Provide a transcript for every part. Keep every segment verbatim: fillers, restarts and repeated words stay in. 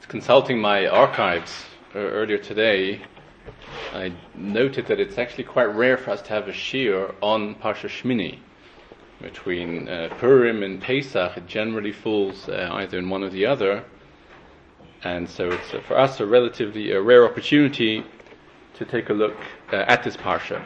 consulting my archives uh, earlier today, I noted that it's actually quite rare for us to have a shiur on Parsha Shmini. Between uh, Purim and Pesach, it generally falls uh, either in one or the other, and so it's uh, for us a relatively uh, rare opportunity to take a look uh, at this Parsha.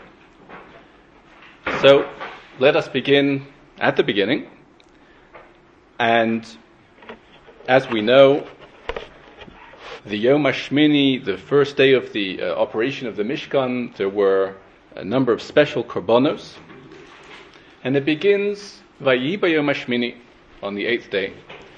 So let us begin at the beginning, and as we know, the Yom HaShmini, the first day of the uh, operation of the Mishkan, there were a number of special korbanos, and it begins Vayi B'Yom HaShmini, on the eighth day.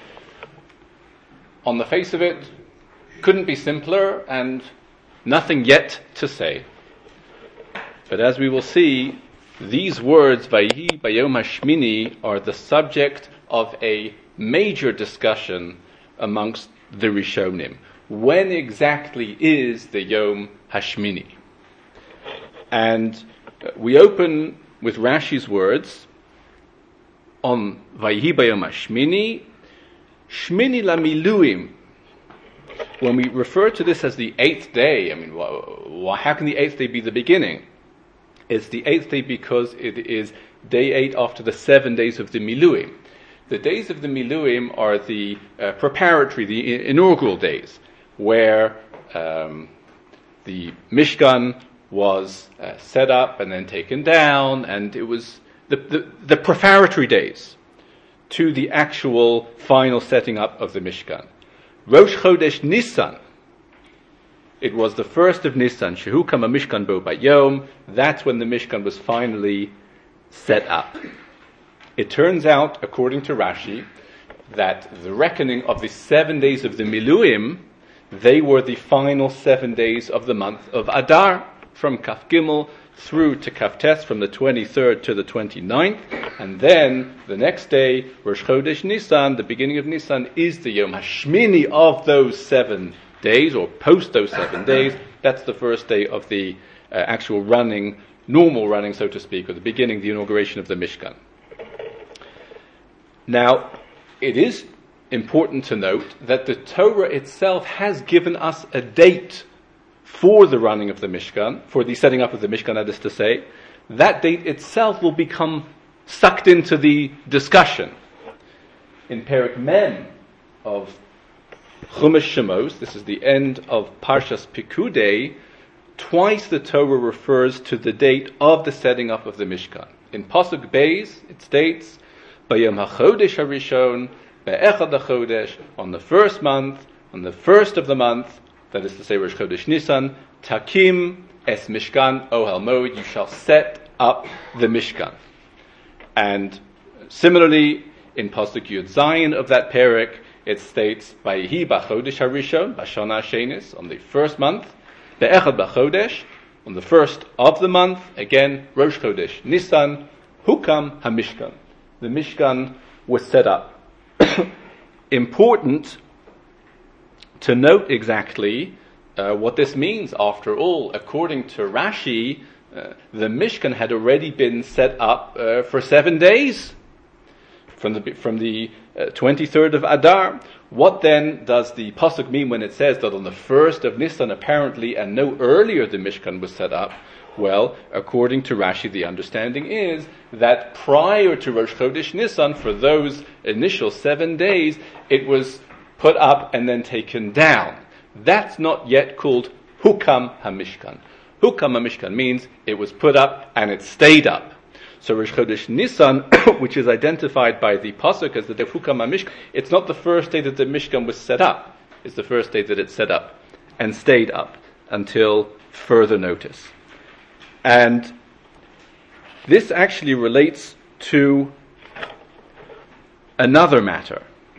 On the face of it, couldn't be simpler, and nothing yet to say. But as we will see, these words Vayi B'Yom HaShmini are the subject of a major discussion amongst the Rishonim. When exactly is the Yom HaShmini? And we open with Rashi's words on Vayihi B'Yom HaShmini, Shmini LaMiluim. When we refer to this as the eighth day, I mean, wh- how can the eighth day be the beginning? It's the eighth day because it is day eight after the seven days of the Miluim. The days of the Miluim are the uh, preparatory, the I- inaugural days, where um, the Mishkan was uh, set up and then taken down, and it was the, the, the preparatory days to the actual final setting up of the Mishkan. Rosh Chodesh Nisan, it was the first of Nisan, Shehu Kama Mishkan Bo Bayom, that's when the Mishkan was finally set up. It turns out, according to Rashi, that the reckoning of the seven days of the Miluim, they were the final seven days of the month of Adar, from Kaf Gimel through to Kaf Tes, from the twenty-third to the twenty-ninth, and then the next day, Rosh Chodesh Nisan, the beginning of Nisan, is the Yom HaShmini of those seven days, or post those seven days. That's the first day of the uh, actual running, normal running, so to speak, or the beginning, the inauguration of the Mishkan. Now, it is important to note that the Torah itself has given us a date for the running of the Mishkan, for the setting up of the Mishkan, that is to say. That date itself will become sucked into the discussion. In Perek Mem of Chumash Shemos, this is the end of Parshas Pikudei, twice the Torah refers to the date of the setting up of the Mishkan. In Pasuk Beis, it states, Bayom HaChodesh HaRishon, Be'echad HaChodesh, on the first month, on the first of the month, that is to say Rosh Chodesh Nisan, Takim es Mishkan Ohel Moed, you shall set up the Mishkan. And similarly, in Pasuk Yud Zayin of that perek, it states, Vayihi b'chodesh harishon, b'shana hashenis, on the first month, be'echad b'chodesh, on the first of the month, again, Rosh Chodesh Nisan, hukam hamishkan. The Mishkan was set up. Important to note exactly uh, what this means. After all, according to Rashi, uh, the Mishkan had already been set up uh, for seven days from the from the uh, twenty-third of Adar. What then does the pasuk mean when it says that on the first of Nisan, apparently, and no earlier, the Mishkan was set up? Well, according to Rashi, the understanding is that prior to Rosh Chodesh Nisan, for those initial seven days, it was put up and then taken down. That's not yet called Hukam HaMishkan. Hukam HaMishkan means it was put up and it stayed up. So Rosh Chodesh Nisan, which is identified by the pasuk as the Hukam HaMishkan, it's not the first day that the Mishkan was set up. It's the first day that it's set up and stayed up until further notice. And this actually relates to another matter.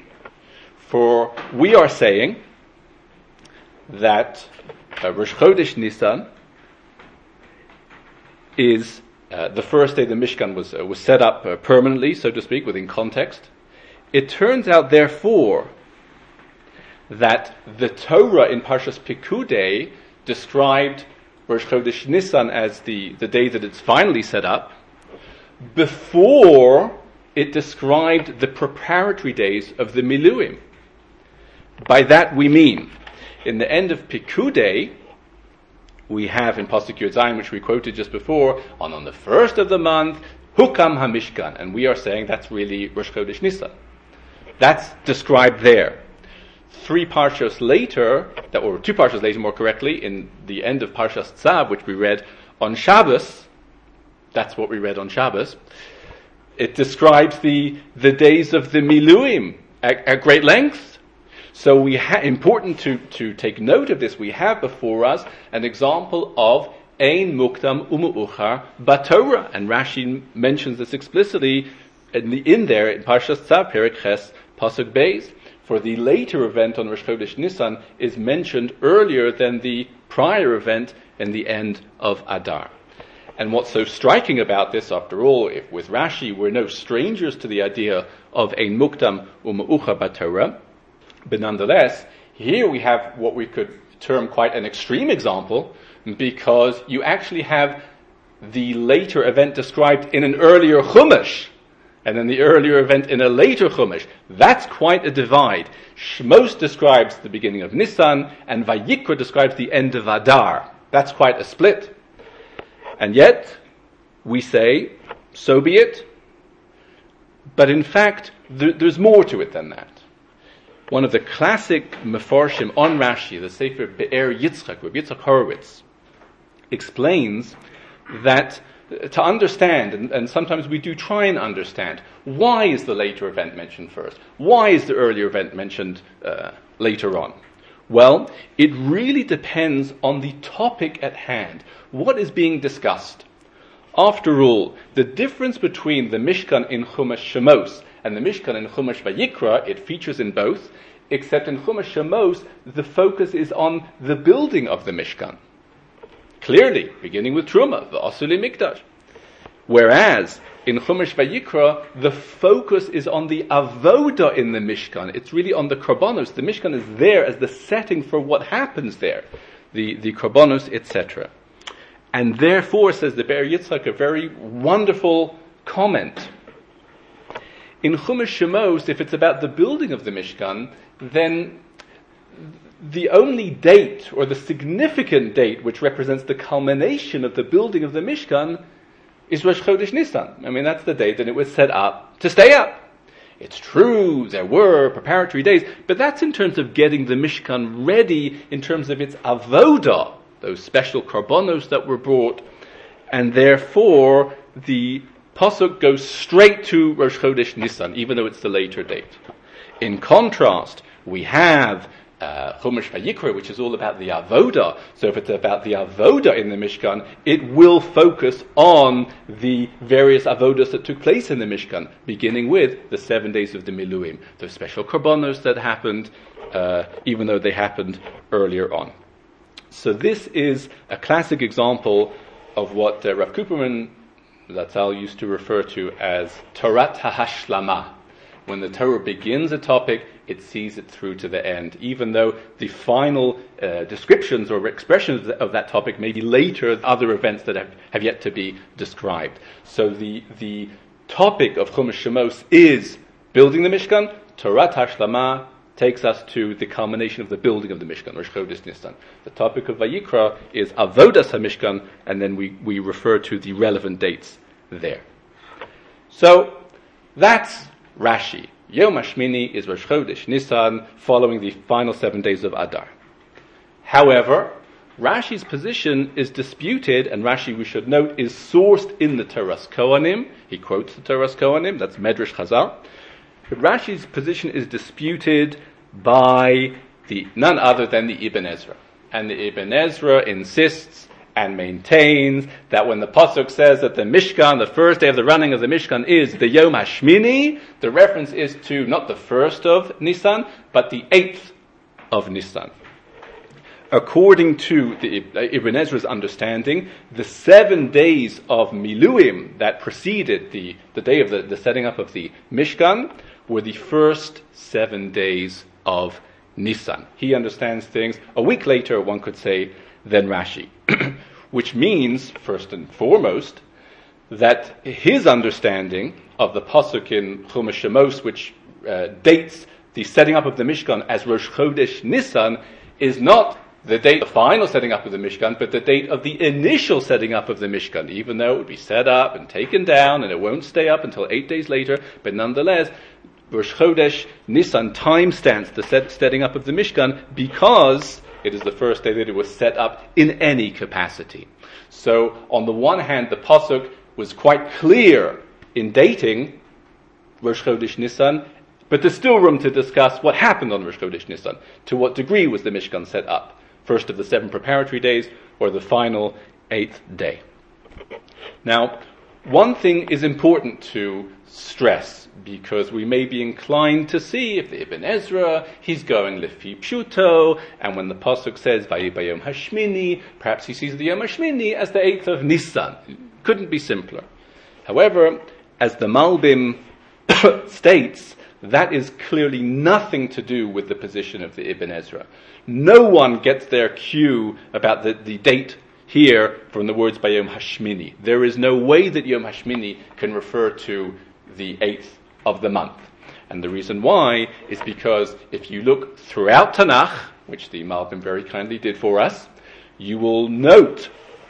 For we are saying that uh, Rosh Chodesh Nisan is uh, the first day the Mishkan was uh, was set up uh, permanently, so to speak, within context. It turns out, therefore, that the Torah in Parshas Pikudei described Rosh Chodesh Nisan as the, the day that it's finally set up, before it described the preparatory days of the Miluim. by that we mean, in the end of Pikudei, we have in Pasuk Yud Zayin, which we quoted just before, on, on the first of the month, Hukam HaMishkan, and we are saying that's really Rosh Chodesh Nisan. That's described there. Three parshas later, that, or two parshas later more correctly, in the end of Parshas Tzav, which we read on Shabbos, that's what we read on Shabbos, it describes the, the days of the Miluim at, at great length. So we ha- important to, to take note of this. We have before us an example of Ein Mukdam Umu'uchar Batorah, and Rashi mentions this explicitly in, the, in there in Parshas Tzav, Perek Ches, Pasuk Beis. For the later event on Rosh Chodesh Nisan is mentioned earlier than the prior event in the end of Adar. And what's so striking about this, after all, if with Rashi we're no strangers to the idea of Ein Mukdam Umu'uchar Batorah, but nonetheless, here we have what we could term quite an extreme example, because you actually have the later event described in an earlier Chumash, and then the earlier event in a later Chumash. That's quite a divide. Shmos describes the beginning of Nisan, and Vayikra describes the end of Adar. That's quite a split. And yet, we say, so be it. But in fact, th- there's more to it than that. One of the classic Mefarshim on Rashi, the Sefer Be'er Yitzchak, Rabbi Yitzchak Horowitz, explains that to understand, and, and sometimes we do try and understand, why is the later event mentioned first? Why is the earlier event mentioned uh, later on? Well, it really depends on the topic at hand. What is being discussed? After all, the difference between the Mishkan in Chumash Shemos and the Mishkan in Chumash Vayikra, it features in both, except in Chumash Shemos, the focus is on the building of the Mishkan. Clearly, beginning with Truma, the Asuli Mikdash. Whereas, in Chumash Vayikra, the focus is on the avoda in the Mishkan. It's really on the korbanos. The Mishkan is there as the setting for what happens there, the, the korbanos, et cetera. And therefore, says the Be'er Yitzchak, a very wonderful comment. In Chumash Shemos, if it's about the building of the Mishkan, then the only date, or the significant date, which represents the culmination of the building of the Mishkan, is Rosh Chodesh Nisan. I mean, that's the date that it was set up to stay up. It's true, there were preparatory days, but that's in terms of getting the Mishkan ready, in terms of its avodah, those special korbanos that were brought, and therefore the Pasuk goes straight to Rosh Chodesh Nisan, even though it's the later date. In contrast, we have uh, Chumash Vayikra, which is all about the avodah. So if it's about the avodah in the Mishkan, it will focus on the various avodas that took place in the Mishkan, beginning with the seven days of the Miluim, those special korbanos that happened, uh, even though they happened earlier on. So this is a classic example of what uh, Rav Kuperman Zatzal used to refer to as Torat HaHashlama. When the Torah begins a topic, it sees it through to the end, even though the final uh, descriptions or expressions of that topic may be later, other events that have, have yet to be described. So the the topic of Chumash Shemos is building the Mishkan. Torat HaShlama takes us to the culmination of the building of the Mishkan, Rosh Chodesh Nisan. The topic of Vayikra is Avodas HaMishkan, and then we, we refer to the relevant dates there. So, that's Rashi. Yom HaShmini is Rosh Chodesh Nisan, following the final seven days of Adar. However, Rashi's position is disputed, and Rashi, we should note, is sourced in the Toras Kohanim. He quotes the Toras Kohanim, that's Medrash Chazal. But Rashi's position is disputed by the none other than the Ibn Ezra. And the Ibn Ezra insists and maintains that when the Pasuk says that the Mishkan, the first day of the running of the Mishkan, is the Yom HaShmini, the reference is to not the first of Nisan, but the eighth of Nisan. According to the Ibn Ezra's understanding, the seven days of Miluim that preceded the, the day of the, the setting up of the Mishkan were the first seven days of Nisan. He understands things a week later, one could say, than Rashi. Which means, first and foremost, that his understanding of the Pasuk in Chumash Shemos, which uh, dates the setting up of the Mishkan as Rosh Chodesh Nisan is not the date of the final setting up of the Mishkan, but the date of the initial setting up of the Mishkan, even though it would be set up and taken down and it won't stay up until eight days later, but nonetheless, Rosh Chodesh Nisan timestamps the set, setting up of the Mishkan because it is the first day that it was set up in any capacity. So, on the one hand, the Pasuk was quite clear in dating Rosh Chodesh Nisan, but there's still room to discuss what happened on Rosh Chodesh Nisan. To what degree was the Mishkan set up? First of the seven preparatory days, or the final eighth day. Now, one thing is important to stress, because we may be inclined to see if the Ibn Ezra, he's going Lefi Pshuto, and when the Pasuk says Vayi Bayom Hashmini, perhaps he sees the Yom Hashmini as the eighth of Nisan. Couldn't be simpler. However, as the Malbim states, that is clearly nothing to do with the position of the Ibn Ezra. No one gets their cue about the, the date here from the words by Yom Hashmini. There is no way that Yom Hashmini can refer to the eighth of the month. And the reason why is because if you look throughout Tanakh, which the Malbim very kindly did for us, you will note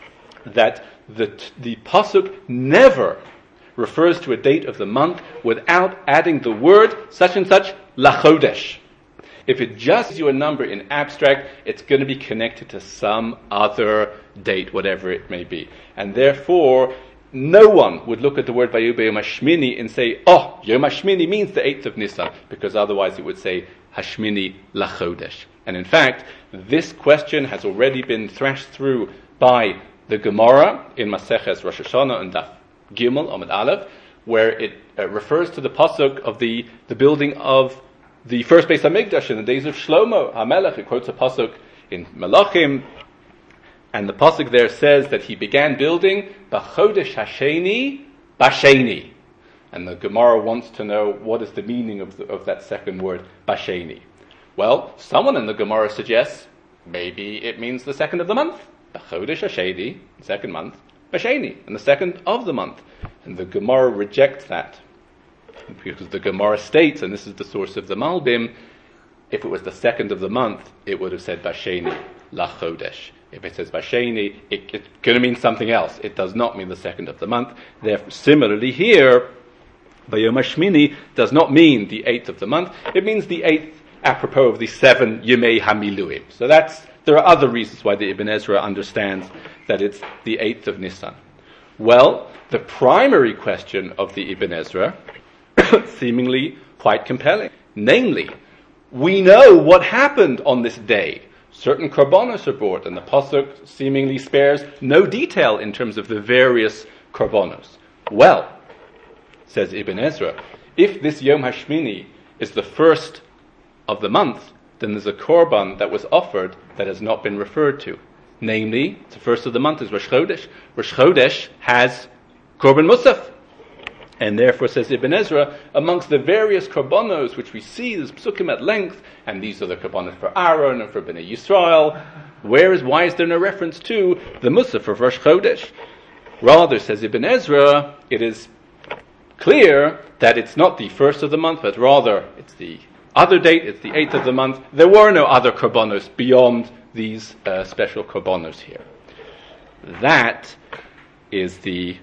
that the, the Pasuk never refers to a date of the month without adding the word such and such lachodesh. If it just gives you a number in abstract, it's going to be connected to some other date, whatever it may be. And therefore, no one would look at the word Vayu Yom Hashmini and say, oh, Yom Hashmini means the eighth of Nisan, because otherwise it would say Hashmini lachodesh. And in fact, this question has already been thrashed through by the Gemara in Maseches Rosh Hashanah and Daf Gimel Amud Aleph, where it uh, refers to the pasuk of the, the building of the first Beis Hamikdash in the days of Shlomo HaMelech. It quotes a pasuk in Malachim, and the pasuk there says that he began building B'chodesh Hasheni Basheni. And the Gemara wants to know what is the meaning of, the, of that second word, Basheni. Well, someone in the Gemara suggests maybe it means the second of the month. B'chodesh Hasheni, second month. Basheni, and the second of the month. And the Gemara rejects that, because the Gemara states, and this is the source of the Malbim, if it was the second of the month, it would have said Basheni, Lachodesh. If it says Basheni, it, it's going to mean something else. It does not mean the second of the month. Therefore, similarly here, Bayom Hashmini does not mean the eighth of the month. It means the eighth apropos of the seven Yemei HaMiluim. So that's, there are other reasons why the Ibn Ezra understands that it's the eighth of Nisan. Well, the primary question of the Ibn Ezra, seemingly quite compelling. Namely, we know what happened on this day. Certain korbanos are brought, and the pasuk seemingly spares no detail in terms of the various korbanos. Well, says Ibn Ezra, if this Yom Hashmini is the first of the month, then there's a korban that was offered that has not been referred to. Namely, the first of the month is Rosh Chodesh. Rosh Chodesh has Korban Musaf. And therefore, says Ibn Ezra, amongst the various korbanos which we see, there's psukim at length, and these are the korbanos for Aaron and for Bnei Yisrael. Where is, why is there no reference to the Musaf of Rosh Chodesh? Rather, says Ibn Ezra, it is clear that it's not the first of the month, but rather it's the other date, it's the eighth of the month. There were no other korbanos beyond these uh, special korbanos here. That is the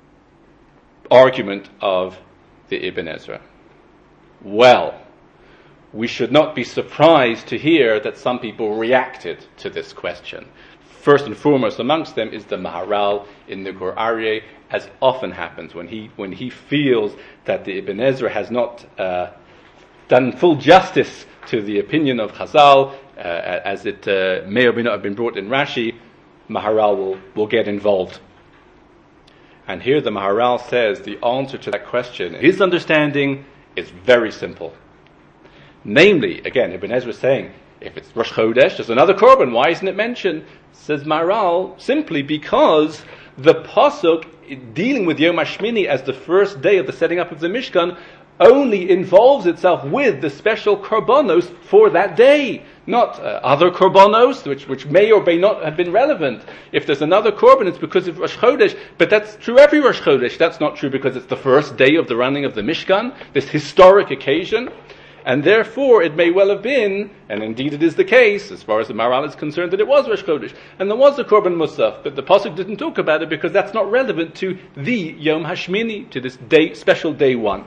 argument of the Ibn Ezra. Well, we should not be surprised to hear that some people reacted to this question. First and foremost amongst them is the Maharal in the Gur Aryeh, as often happens when he when he feels that the Ibn Ezra has not uh, done full justice to the opinion of Chazal, uh, as it uh, may or may not have been brought in Rashi. Maharal will, will get involved. And here the Maharal says the answer to that question, his understanding is very simple. Namely, again, Ibn Ezra is saying, if it's Rosh Chodesh, there's another korban, why isn't it mentioned? Says Maharal, simply because the pasuk dealing with Yom HaShmini as the first day of the setting up of the Mishkan only involves itself with the special korbanos for that day, not uh, other korbanos, which, which may or may not have been relevant. If there's another korban, it's because of Rosh Chodesh, but that's true every Rosh Chodesh. That's not true because it's the first day of the running of the Mishkan, this historic occasion. And therefore, it may well have been, and indeed it is the case, as far as the Maharal is concerned, that it was Rosh Chodesh. And there was a Korban Musaf, but the Pasuk didn't talk about it because that's not relevant to the Yom HaShmini, to this day, special day one.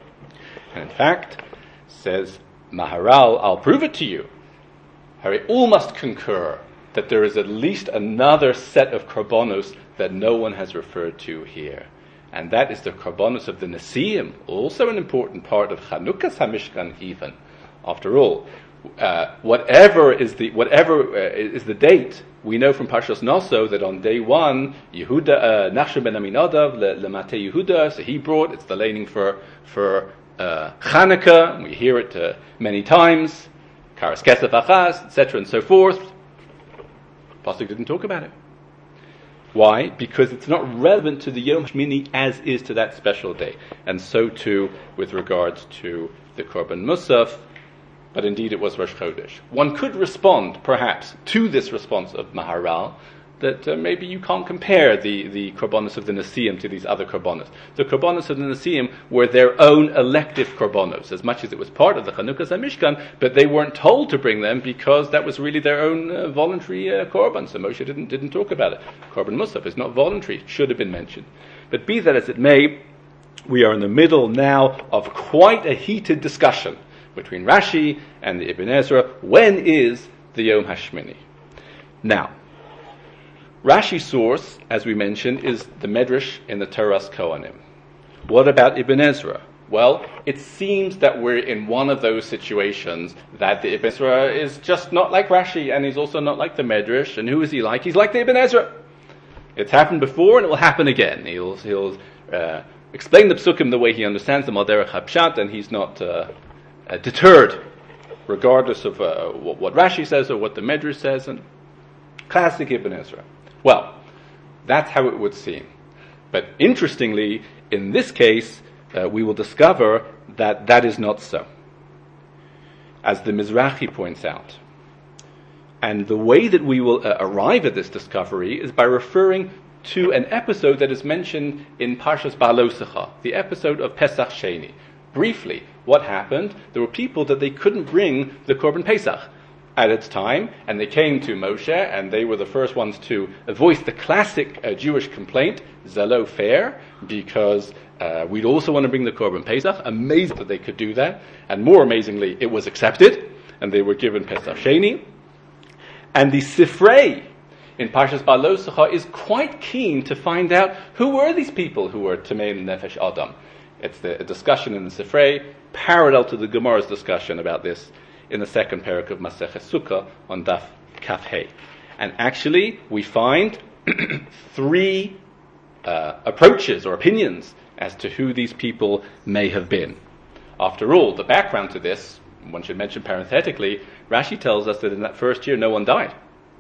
And in fact, says Maharal, I'll prove it to you. Harry, all must concur that there is at least another set of Korbanos that no one has referred to here. And that is the Korbanos of the Nesiim, also an important part of Chanukas HaMishkan even. After all, uh, whatever is the whatever uh, is the date, we know from Parshas Naso that on day one, Yehuda, uh, Nachshon ben Aminadav, Lemate Yehuda, so he brought, it's the laning for, for uh, Chanukah, we hear it uh, many times, Karas Kesef Achaz, et cetera and so forth. Pasuk didn't talk about it. Why? Because it's not relevant to the Yom HaShmini as is to that special day. And so too with regards to the Korban Musaf, but indeed it was Rosh Chodesh. One could respond, perhaps, to this response of Maharal, that uh, maybe you can't compare the, the Korbanos of the Nesiim to these other Korbanos. The Korbanos of the Nesiim were their own elective Korbanos, as much as it was part of the Chanukas HaMishkan, but they weren't told to bring them because that was really their own uh, voluntary uh, Korban, so Moshe didn't, didn't talk about it. Korban Musaf is not voluntary, it should have been mentioned. But be that as it may, we are in the middle now of quite a heated discussion between Rashi and the Ibn Ezra. When is the Yom HaShmini? Now, Rashi's source, as we mentioned, is the Medrash in the Toras Kohanim. What about Ibn Ezra? Well, it seems that we're in one of those situations that the Ibn Ezra is just not like Rashi, and he's also not like the Medrash. And who is he like? He's like the Ibn Ezra. It's happened before, and it will happen again. He'll he'll uh, explain the psukim the way he understands them, al derech hapshat, and he's not uh, uh, deterred, regardless of uh, what, what Rashi says or what the Medrash says. And classic Ibn Ezra. Well, that's how it would seem. But interestingly, in this case, uh, we will discover that that is not so, as the Mizrahi points out. And the way that we will uh, arrive at this discovery is by referring to an episode that is mentioned in Parshas Ba'alosecha, the episode of Pesach Sheni. Briefly, what happened? There were people that they couldn't bring the Korban Pesach at its time, and they came to Moshe, and they were the first ones to voice the classic uh, Jewish complaint, Zelo fair, because uh, we'd also want to bring the Korban Pesach. Amazing that they could do that, and more amazingly, it was accepted, and they were given Pesach Sheni. And the Sifrei in Parshas Ba'alosecha is quite keen to find out who were these people who were Tamei Nefesh Adam. It's the a discussion in the Sifrei, parallel to the Gemara's discussion about this in the second parak of Masechet Sukkah on Daf Kaf Hey. And actually, we find three uh, approaches or opinions as to who these people may have been. After all, the background to this, one should mention parenthetically, Rashi tells us that in that first year no one died.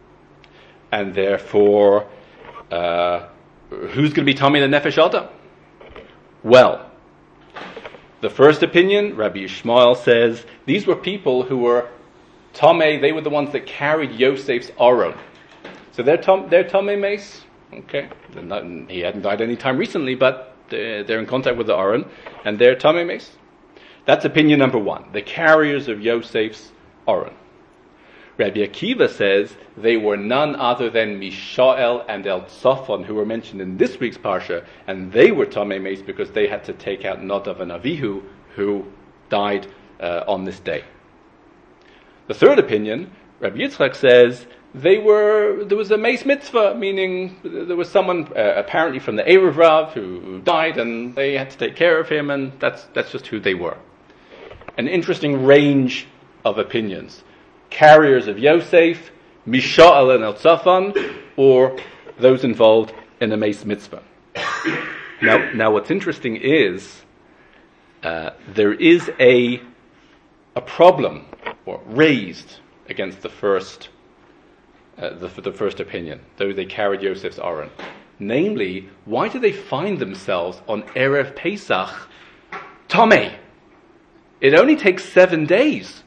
And therefore, uh, who's going to be Tamei Nefesh Adam? Well, the first opinion, Rabbi Yishmael says, these were people who were Tamei, they were the ones that carried Yosef's Aron. So they're, tom, they're Tamei Mace. Okay. Not, he hadn't died any time recently, but they're, they're in contact with the Aron, and they're Tamei Mace. That's opinion number one, the carriers of Yosef's Aron. Rabbi Akiva says they were none other than Mishael and Eltzafon, who were mentioned in this week's Parsha, and they were Tamei Mace because they had to take out Nadav and Avihu, who died uh, on this day. The third opinion, Rabbi Yitzchak says they were there was a Mace Mitzvah, meaning there was someone uh, apparently from the Erev Rav who, who died, and they had to take care of him, and that's that's just who they were. An interesting range of opinions. Carriers of Yosef, Mishael and Eltzafon, or those involved in a Mace Mitzvah. Now, now what's interesting is uh, there is a a problem or raised against the first uh, the, the first opinion, though they carried Yosef's Aron. Namely, why do they find themselves on Erev Pesach Tamei? It only takes seven days.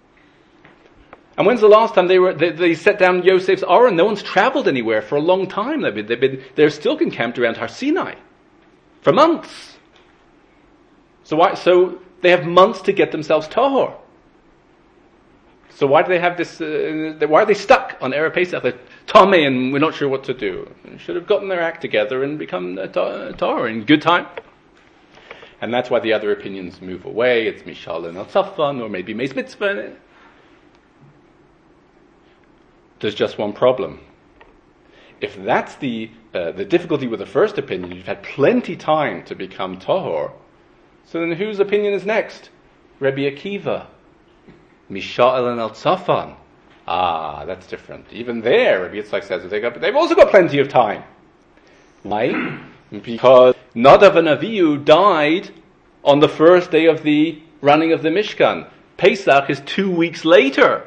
And when's the last time they were they, they set down Yosef's Aron? No one's traveled anywhere for a long time. They've been, they've been they're still encamped around Har Sinai for months. So why? So They have months to get themselves tahor. So why do they have this, uh, why are they stuck on Erev Pesach? They're Tomei and we're not sure what to do. They should have gotten their act together and become uh, tahor in good time. And that's why the other opinions move away. It's Mishal and Al-Safan, or maybe Meis Mitzvah. There's just one problem. If that's the uh, the difficulty with the first opinion, you've had plenty time to become tahor. So then whose opinion is next? Rabbi Akiva. Mishal and Al-Safan. Ah, that's different. Even there, Rabbi Yitzchak says, they got, they've also got plenty of time. Why? Because Nadav and Avihu died on the first day of the running of the Mishkan. Pesach is two weeks later.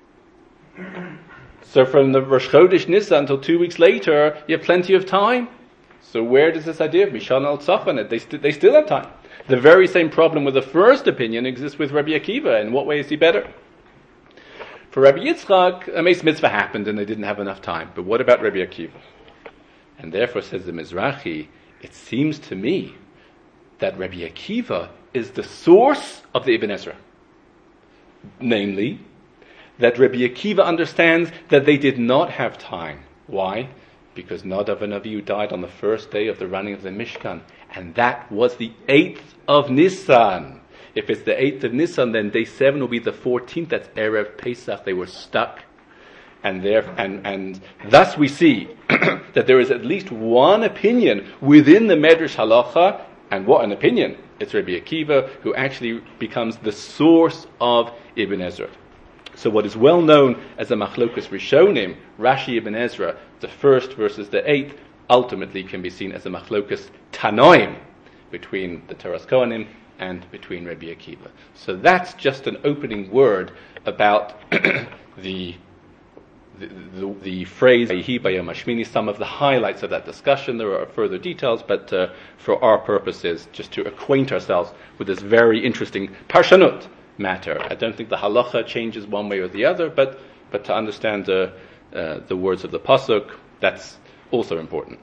So from the Rosh Chodesh Nisan until two weeks later, you have plenty of time. So where does this idea of Mishan al-Tzafan? They, st- they still have time. The very same problem with the first opinion exists with Rabbi Akiva. In what way is he better? For Rabbi Yitzchak, a Meis Mitzvah happened and they didn't have enough time. But what about Rabbi Akiva? And therefore, says the Mizrahi, it seems to me that Rabbi Akiva is the source of the Ibn Ezra. Namely, that Rabbi Akiva understands that they did not have time. Why? Because Nadav and Avihu died on the first day of the running of the Mishkan. And that was the eighth of Nisan. If it's the eighth of Nisan, then day seven will be the fourteenth. That's Erev Pesach. They were stuck. And there, and, and thus we see that there is at least one opinion within the Medrash Halacha, and what an opinion! It's Rabbi Akiva who actually becomes the source of Ibn Ezra. So what is well known as the Machlokas Rishonim, Rashi Ibn Ezra, the first versus the eighth, ultimately can be seen as a Machlokas Tanoim between the Toras Kohanim and between Rabbi Akiva. So that's just an opening word about the The, the, the phrase "Vayihi Bayom Hashmini," some of the highlights of that discussion. There are further details, but uh, for our purposes, just to acquaint ourselves with this very interesting Parshanut matter. I don't think the halacha changes one way or the other, but but to understand uh, uh, the words of the pasuk, that's also important.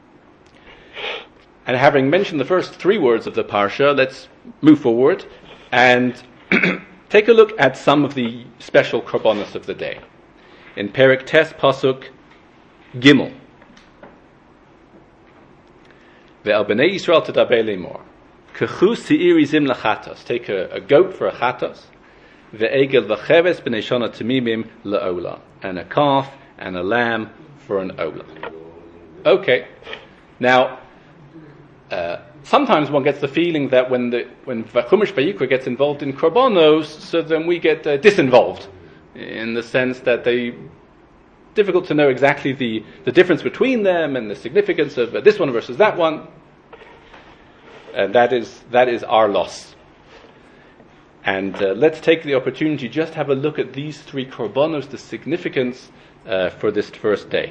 And having mentioned the first three words of the parsha, let's move forward and take a look at some of the special korbanos of the day. In Perek Tes Pasuk Gimel, Ve'al b'nei Yisrael tadaber lemor, Kechu se'ir izim lachatos. Take a, a goat for a chatos, ve'egel v'cheves b'nei shana tamimim la'ola, and a calf and a lamb for an ola. Okay, now uh, sometimes one gets the feeling that when the when Chumash Vayikra gets involved in korbanos, so then we get uh, disinvolved. In the sense that they difficult to know exactly the, the difference between them and the significance of uh, this one versus that one. And that is that is our loss. And uh, let's take the opportunity just have a look at these three korbanos, the significance uh, for this first day.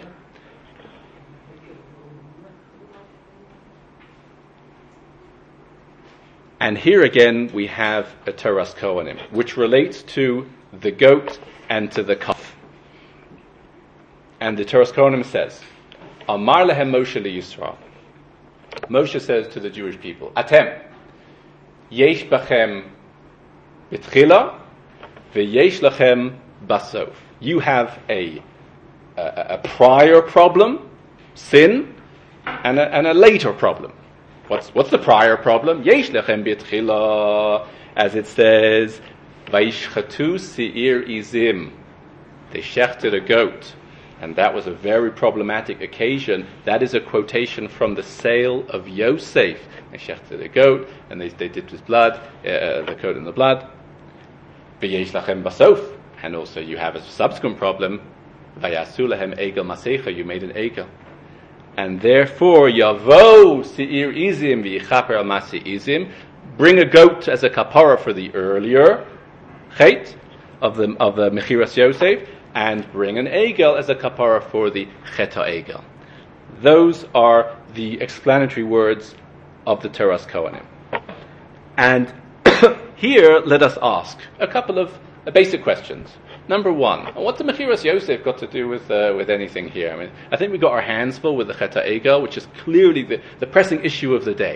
And here again we have a Toras Kohanim, which relates to the goat and to the calf. And the Toras Kohanim says, Amar lehem Moshe liyisrael. Moshe says to the Jewish people, Atem, yesh bachem b'tchila, ve'yesh lachem basof. You have a, a, a prior problem, sin, and a, and a later problem. What's what's the prior problem? Yesh lechem b'tchila, as it says, Vayishchatu se'ir izim. They shechted a goat, and that was a very problematic occasion. That is a quotation from the sale of Yosef. They shechted a goat, and they, they dipped his blood, uh, the coat in the blood. V'yesh lachem basof, and also you have a subsequent problem. Vayasu lahem egel masecha. You made an egel. And therefore, Yavo se'ir izim v'yichaper al masi izim. Bring a goat as a kapara for the earlier chet of the of the mechiras Yosef, and bring an egel as a kapara for the chet ha'egel. Those are the explanatory words of the Toras Kohanim. And here, let us ask a couple of uh, basic questions. Number one, what's the mechiras Yosef got to do with uh, with anything here? I mean, I think we got our hands full with the chet ha'egel, which is clearly the, the pressing issue of the day.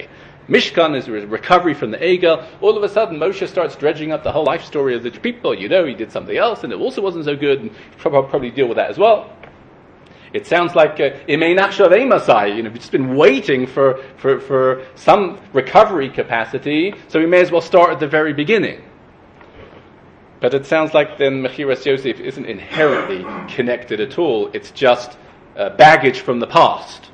Mishkan is a recovery from the Egel. All of a sudden, Moshe starts dredging up the whole life story of the people. You know, he did something else, and it also wasn't so good, and probably, probably deal with that as well. It sounds like Imei Nachshav Emasai. You know, we've just been waiting for, for, for some recovery capacity, so we may as well start at the very beginning. But it sounds like then Mechiras Yosef isn't inherently connected at all. It's just uh, baggage from the past.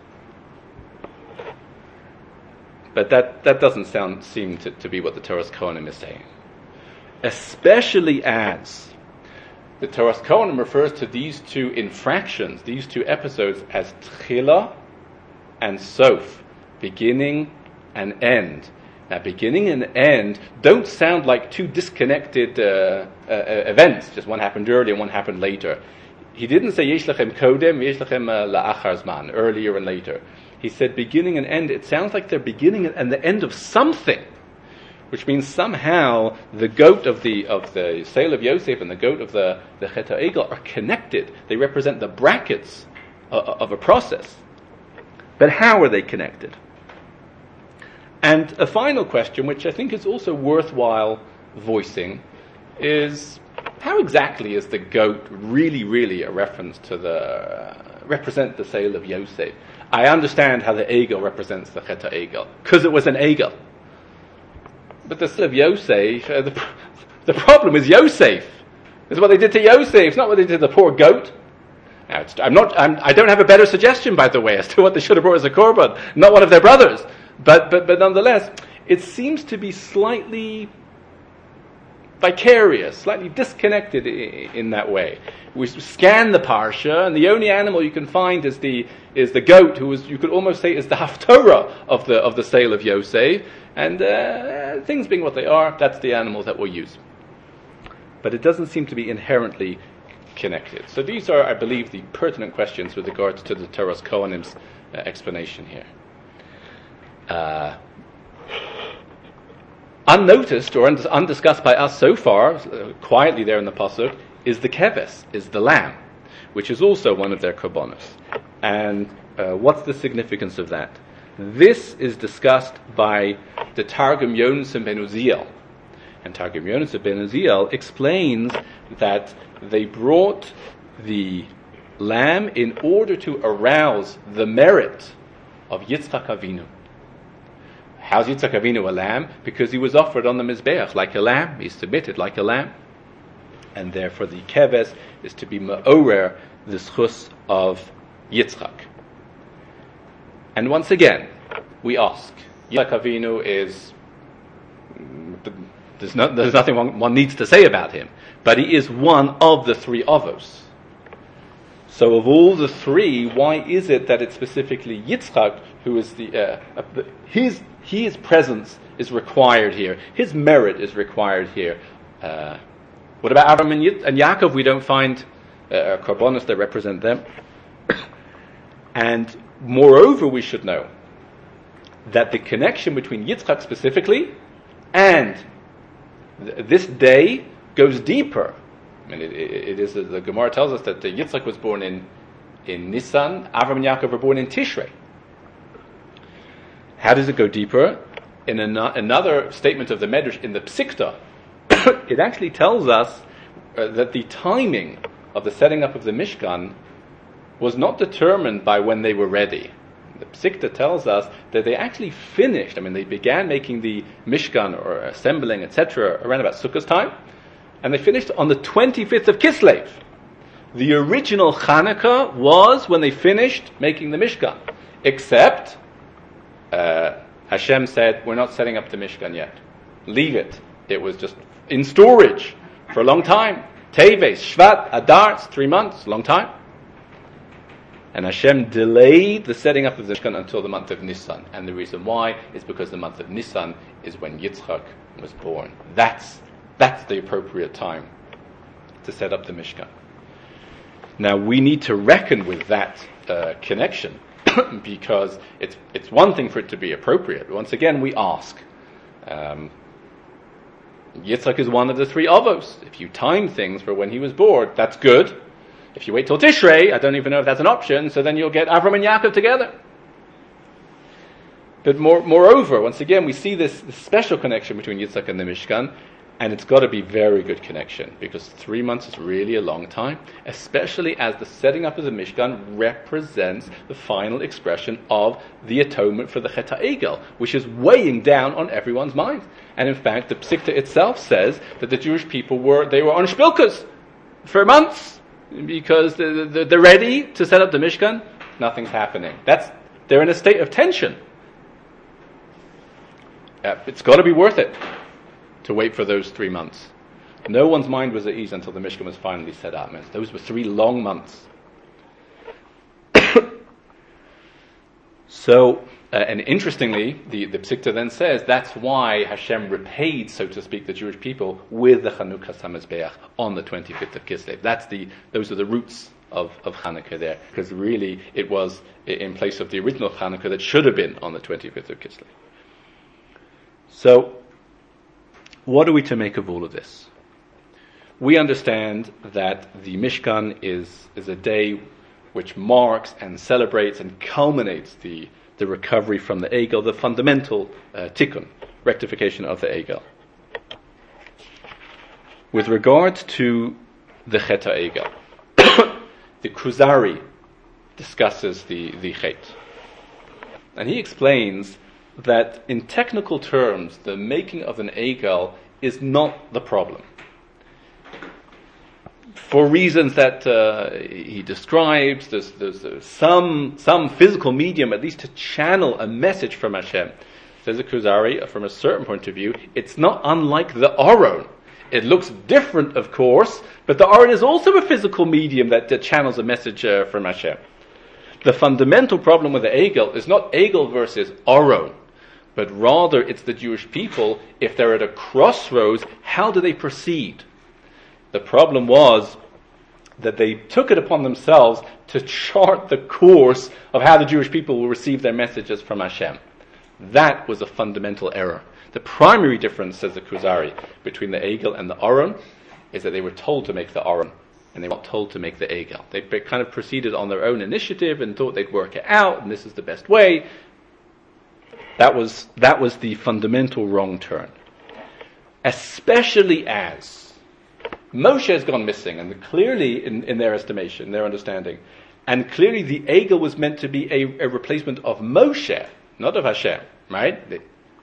But that, that doesn't sound seem to, to be what the Toras Kohanim is saying. Especially as the Toras Kohanim refers to these two infractions, these two episodes, as Tchila and Sof, beginning and end. Now, beginning and end don't sound like two disconnected uh, uh, events. Just one happened earlier and one happened later. He didn't say Yesh Lechem Kodem, Yesh Lechem La'achar Zman, earlier and later. He said beginning and end. It sounds like they're beginning and the end of something, which means somehow the goat of the of the sale of Yosef and the goat of the the Chet HaEgel are connected. They represent the brackets of, of a process. But how are they connected? And a final question, which I think is also worthwhile voicing, is how exactly is the goat really, really a reference to the uh, represent the sale of Yosef? I understand how the Egel represents the Chet HaEgel, because it was an Egel. But the sale of Yosef, uh, the, the problem is Yosef. It's what they did to Yosef. It's not what they did to the poor goat. Now, it's, I'm not. I'm, I don't have a better suggestion, by the way, as to what they should have brought as a korban. Not one of their brothers. But, but, but nonetheless, it seems to be slightly vicarious, slightly disconnected in, in that way. We scan the parsha, and the only animal you can find is the is the goat, who is, you could almost say, is the haftorah of the of the sale of Yosef. And uh, things being what they are, that's the animal that we'll use. But it doesn't seem to be inherently connected. So these are, I believe, the pertinent questions with regards to the Toras Kohanim's uh, explanation here. Uh, unnoticed or und- undiscussed by us so far, uh, quietly there in the pasuk, is the keves, is the lamb, which is also one of their korbanos. And uh, what's the significance of that? This is discussed by the Targum Yonasan ben Uziel. And Targum Yonasan ben Uziel explains that they brought the lamb in order to arouse the merit of Yitzchak Avinu. How's Yitzchak Avinu a lamb? Because he was offered on the Mizbeach like a lamb. He submitted like a lamb. And therefore the keves is to be ma'orer, the schus of Yitzchak. And once again, we ask, Yitzchak Avinu is, there's, no, there's nothing one, one needs to say about him, but he is one of the three Avos. So of all the three, why is it that it's specifically Yitzchak who is the, uh, uh, the his his presence is required here, his merit is required here? Uh, what about Avram and, Yit- and Yaakov? We don't find uh, korbanos that represent them. And moreover, we should know that the connection between Yitzchak specifically and th- this day goes deeper. I mean, it, it, it is, the Gemara tells us that Yitzchak was born in, in Nisan, Avram and Yaakov were born in Tishrei. How does it go deeper? In an, another statement of the Medrash in the Psikta, it actually tells us uh, that the timing of the setting up of the Mishkan was not determined by when they were ready. The Psikta tells us that they actually finished, I mean, they began making the Mishkan or assembling, et cetera, around about Sukkot's time, and they finished on the twenty-fifth of Kislev. The original Hanukkah was when they finished making the Mishkan, except uh, Hashem said, we're not setting up the Mishkan yet. Leave it. It was just in storage for a long time. Teves, Shvat, Adar, it's three months, long time. And Hashem delayed the setting up of the Mishkan until the month of Nisan. And the reason why is because the month of Nisan is when Yitzchak was born. That's that's the appropriate time to set up the Mishkan. Now we need to reckon with that uh, connection because it's it's one thing for it to be appropriate. Once again, we ask. Um, Yitzchak is one of the three Avos. If you time things for when he was born, that's good. If you wait till Tishrei, I don't even know if that's an option, so then you'll get Avram and Yaakov together. But more, moreover, once again, we see this, this special connection between Yitzhak and the Mishkan, and it's got to be very good connection, because three months is really a long time, especially as the setting up of the Mishkan represents the final expression of the atonement for the Chet HaEgel, which is weighing down on everyone's mind. And in fact, the Psikta itself says that the Jewish people were, they were on shpilkas for months, because they're, they're ready to set up the Mishkan. Nothing's happening. That's, they're in a state of tension. Uh, it's got to be worth it to wait for those three months. No one's mind was at ease until the Mishkan was finally set up. Man, those were three long months. So, uh, and interestingly, the, the Psikta then says that's why Hashem repaid, so to speak, the Jewish people with the Chanukah HaMizbeach on the twenty-fifth of Kislev. That's the, those are the roots of, of Hanukkah there, because really it was in place of the original Hanukkah that should have been on the twenty-fifth of Kislev. So, what are we to make of all of this? We understand that the Mishkan is, is a day which marks and celebrates and culminates the, the recovery from the Egel, the fundamental uh, tikkun, rectification of the Egel. With regard to the Chet HaEgel, the Kuzari discusses the, the Chet. And he explains that in technical terms, the making of an Egel is not the problem. For reasons that uh, he describes, there's, there's, there's some some physical medium, at least to channel a message from Hashem. Says the Kuzari, from a certain point of view, it's not unlike the Aron. It looks different, of course, but the Aron is also a physical medium that, that channels a message uh, from Hashem. The fundamental problem with the Egel is not Egel versus Aron, but rather it's the Jewish people. If they're at a crossroads, how do they proceed? The problem was that they took it upon themselves to chart the course of how the Jewish people will receive their messages from Hashem. That was a fundamental error. The primary difference, says the Kuzari, between the Egel and the Aron is that they were told to make the Aron, and they were not told to make the Egel. They kind of proceeded on their own initiative and thought they'd work it out, and this is the best way. That was that was the fundamental wrong turn. Especially as Moshe has gone missing, and clearly in, in their estimation, their understanding, and clearly the Egel was meant to be a, a replacement of Moshe, not of Hashem, right?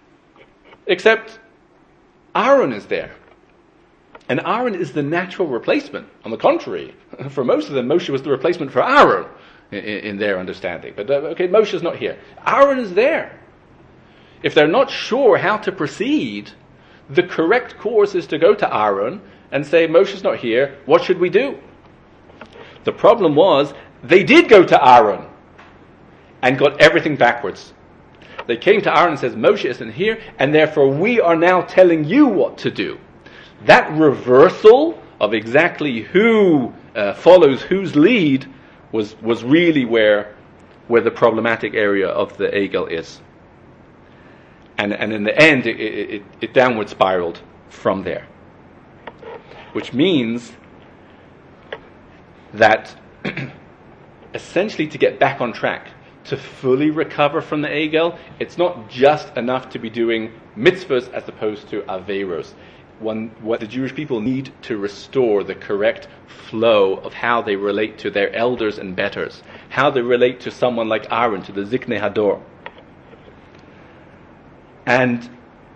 Except Aaron is there. And Aaron is the natural replacement. On the contrary, for most of them, Moshe was the replacement for Aaron in, in their understanding. But uh, okay, Moshe is not here. Aaron is there. If they're not sure how to proceed, the correct course is to go to Aaron and say, Moshe's not here, what should we do? The problem was, they did go to Aaron and got everything backwards. They came to Aaron and says, Moshe isn't here, and therefore we are now telling you what to do. That reversal of exactly who uh, follows whose lead was was really where where the problematic area of the Egel is. And and in the end, it, it, it downward spiraled from there. Which means that essentially to get back on track, to fully recover from the Egel, it's not just enough to be doing mitzvahs as opposed to averos. One, what the Jewish people need to restore the correct flow of how they relate to their elders and betters, how they relate to someone like Aaron, to the Ziknei Hador. And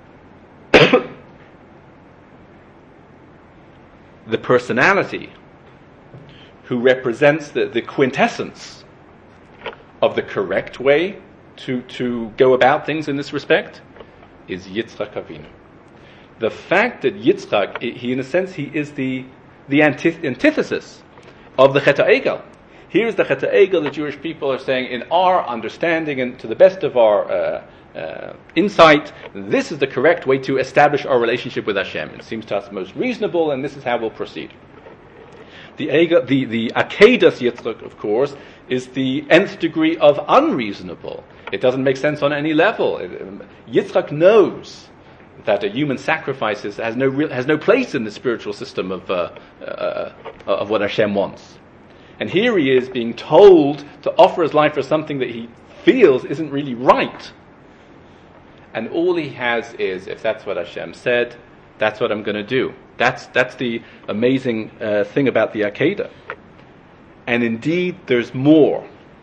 the personality who represents the, the quintessence of the correct way to, to go about things in this respect is Yitzchak Avinu. The fact that Yitzchak, he in a sense, he is the the antith- antithesis of the Chet HaEgel. Here's the Chet HaEgel, the Jewish people are saying, in our understanding and to the best of our uh, uh, insight, this is the correct way to establish our relationship with Hashem. It seems to us most reasonable, and this is how we'll proceed. The Egel, the, the Akedas Yitzchak, of course, is the nth degree of unreasonable. It doesn't make sense on any level. It, um, Yitzchak knows that a human sacrifice is, has no real, has no place in the spiritual system of uh, uh, of what Hashem wants. And here he is being told to offer his life for something that he feels isn't really right. and all he has is, if that's what Hashem said, that's what I'm going to do. That's that's the amazing uh, thing about the Akedah. And indeed, there's more.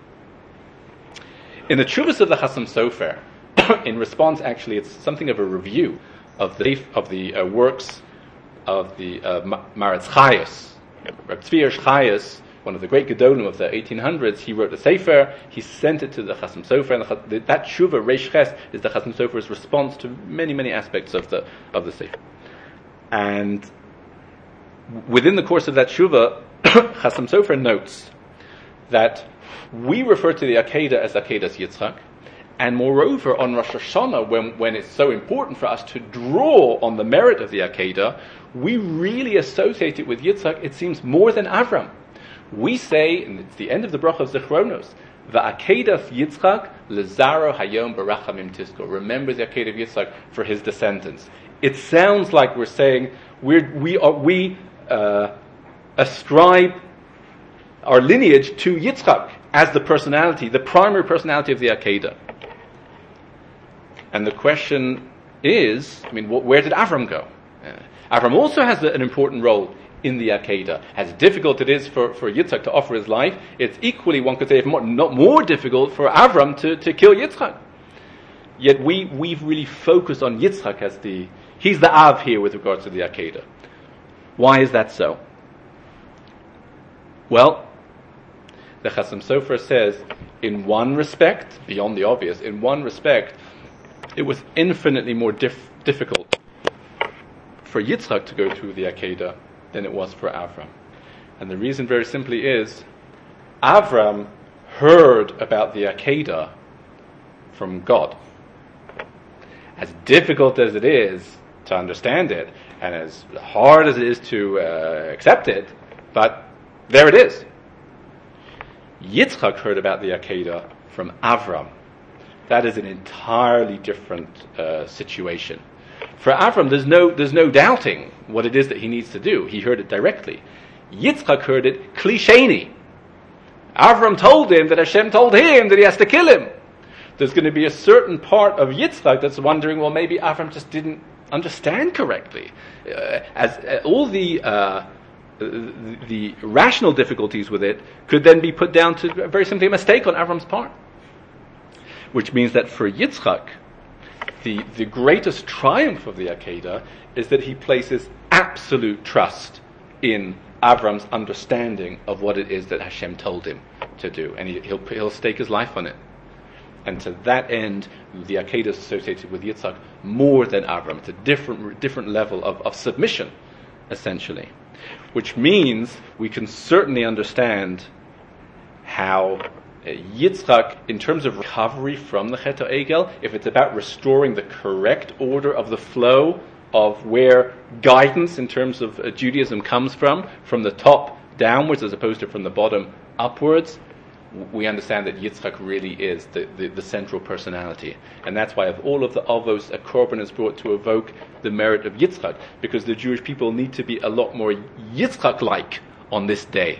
In the Tshuvos of the Chasam Sofer, in response, actually, it's something of a review of the of the uh, works of the uh, Maretz Chayes. Reb Tzvi Hirsch Chayes, one of the great Gedolim of the eighteen hundreds, he wrote a Sefer, he sent it to the Chasam Sofer, and the, that Tshuva, Reish Ches, is the Chasam Sofer's response to many, many aspects of the of the Sefer. And within the course of that Tshuva, Chasam Sofer notes that we refer to the Akedah as Akedas Yitzchak, and moreover, on Rosh Hashanah, when, when it's so important for us to draw on the merit of the Akedah, we really associate it with Yitzchak, it seems, more than Avram. We say, and it's the end of the Bracha of Zichronos, Va'akedas Yitzchak lezaro hayom barachamim tisko. Remember the Akedah of Yitzchak for his descendants. It sounds like we're saying we're, we are, we uh, ascribe our lineage to Yitzchak as the personality, the primary personality of the Akedah. And the question is, I mean, wh- where did Avram go? Uh, Avram also has a, an important role in the Akedah. As difficult it is for, for Yitzchak to offer his life, it's equally, one could say, if more, not more difficult for Avram to, to kill Yitzchak. Yet we, we've really focused on Yitzchak as the, he's the Av here with regards to the Akedah. Why is that so? Well, the Chasam Sofer says, in one respect, beyond the obvious, in one respect, it was infinitely more dif- difficult for Yitzchak to go through the Akedah than it was for Avram. And the reason very simply is, Avram heard about the Akedah from God. As difficult as it is to understand it, and as hard as it is to uh, accept it, but there it is. Yitzchak heard about the Akedah from Avram. That is an entirely different uh, situation. For Avram, there's no there's no doubting what it is that he needs to do. He heard it directly. Yitzchak heard it klisheni. Avram told him that Hashem told him that he has to kill him. There's going to be a certain part of Yitzchak that's wondering, well, maybe Avram just didn't understand correctly. Uh, as uh, all the uh, the, the rational difficulties with it could then be put down to very simply a mistake on Avram's part. Which means that for Yitzchak, the, the greatest triumph of the Akedah is that he places absolute trust in Avram's understanding of what it is that Hashem told him to do. And he, he'll, he'll stake his life on it. And to that end, the Akedah is associated with Yitzchak more than Avram. It's a different, different level of, of submission, essentially. Which means we can certainly understand how Yitzchak, in terms of recovery from the Chet HaEgel, if it's about restoring the correct order of the flow of where guidance in terms of uh, Judaism comes from, from the top downwards as opposed to from the bottom upwards, we understand that Yitzchak really is the, the, the central personality. And that's why of all of the Avos, a korban is brought to evoke the merit of Yitzchak, because the Jewish people need to be a lot more Yitzchak-like on this day.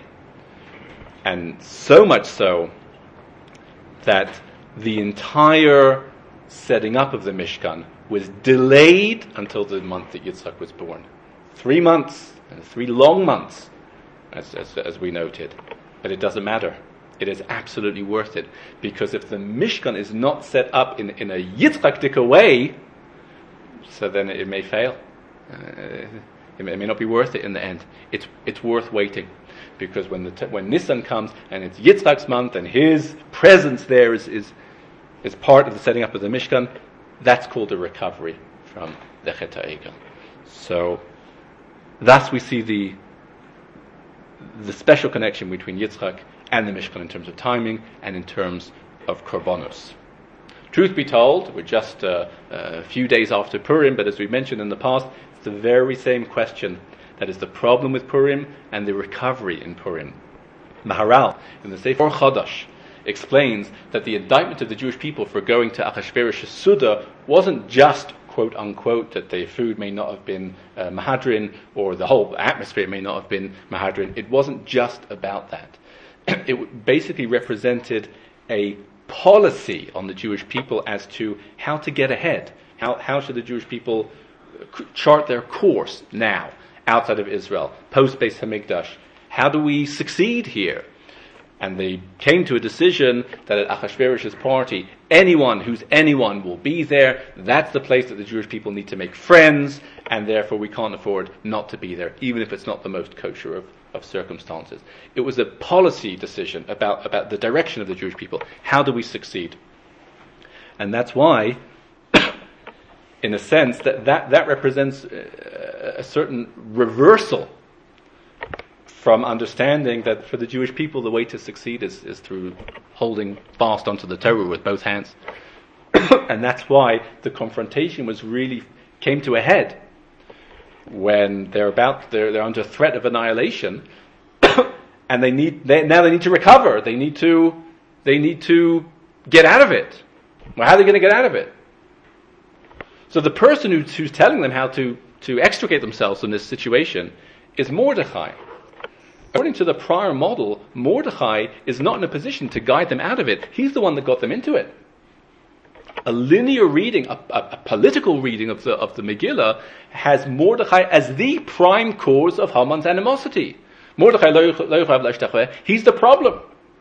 And so much so that the entire setting up of the Mishkan was delayed until the month that Yitzchak was born. Three months, and three long months, as, as, as we noted. But it doesn't matter. It is absolutely worth it. Because if the Mishkan is not set up in, in a Yitzchak-dika way, so then it may fail. Uh, it, may, it may not be worth it in the end. It's, it's worth waiting. Because when the t- when Nisan comes and it's Yitzchak's month and his presence there is, is is part of the setting up of the Mishkan, that's called a recovery from the Chet HaEgel. So, thus we see the the special connection between Yitzchak and the Mishkan in terms of timing and in terms of korbanos. Truth be told, we're just uh, a few days after Purim, but as we mentioned in the past, it's the very same question. That is the problem with Purim and the recovery in Purim. Maharal, in the Sefer Chodesh, explains that the indictment of the Jewish people for going to Achashverosh's Suda wasn't just, quote unquote, that their food may not have been uh, Mahadrin, or the whole atmosphere may not have been Mahadrin. It wasn't just about that. It basically represented a policy on the Jewish people as to how to get ahead. How, how should the Jewish people chart their course now, outside of Israel, post-Beis Hamikdash? How do we succeed here? And they came to a decision that at Achashverosh's party, anyone who's anyone will be there. That's the place that the Jewish people need to make friends, and therefore we can't afford not to be there, even if it's not the most kosher of, of circumstances. It was a policy decision about, about the direction of the Jewish people. How do we succeed? And that's why, in a sense, that, that, that represents a, a certain reversal from understanding that for the Jewish people the way to succeed is, is through holding fast onto the Torah with both hands. And that's why the confrontation was really came to a head when they're about they're, they're under threat of annihilation, and they need they, now they need to recover. They need to they need to get out of it. Well, how are they going to get out of it? So the person who, who's telling them how to to extricate themselves from this situation is Mordechai. According to the prior model, Mordechai is not in a position to guide them out of it. He's the one that got them into it. A linear reading, a, a, a political reading of the of the Megillah has Mordechai as the prime cause of Haman's animosity. Mordechai lo yochav l'ashtacheh, he's the problem.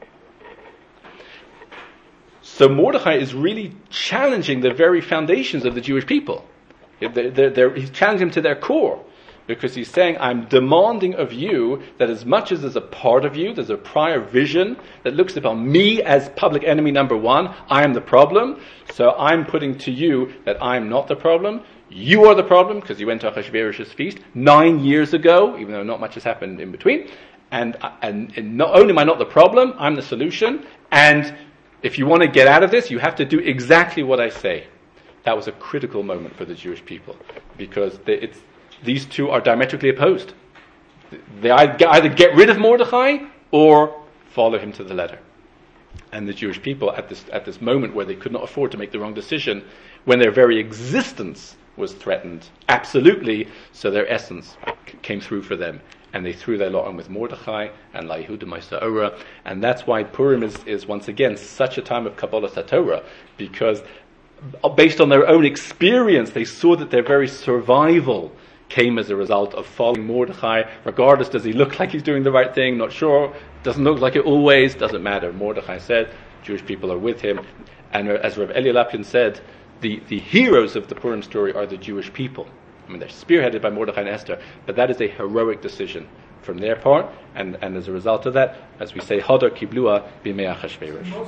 So Mordechai is really challenging the very foundations of the Jewish people. They're, they're, they're, he's challenging them to their core. Because he's saying, I'm demanding of you that as much as there's a part of you, there's a prior vision that looks upon me as public enemy number one, I am the problem, so I'm putting to you that I'm not the problem. You are the problem, because you went to Achashverosh's feast nine years ago, even though not much has happened in between. And, and, and not only am I not the problem, I'm the solution. And if you want to get out of this, you have to do exactly what I say. That was a critical moment for the Jewish people, because they, it's these two are diametrically opposed. They either get rid of Mordechai or follow him to the letter. And the Jewish people, at this at this moment where they could not afford to make the wrong decision, when their very existence was threatened, absolutely, so their essence came through for them. And they threw their lot on with Mordechai and La Yehuda Ma'aseh, and that's why Purim is, is once again such a time of Kabbalah Torah, because based on their own experience, they saw that their very survival came as a result of following Mordechai. Regardless, does he look like he's doing the right thing? Not sure. Doesn't look like it always. Doesn't matter. Mordechai said, Jewish people are with him. And as Rav Eli Lapin said, the, the heroes of the Purim story are the Jewish people. I mean, they're spearheaded by Mordechai and Esther, but that is a heroic decision from their part, and, and as a result of that, as we say, Hadar Kiblua B'mei Achashverosh.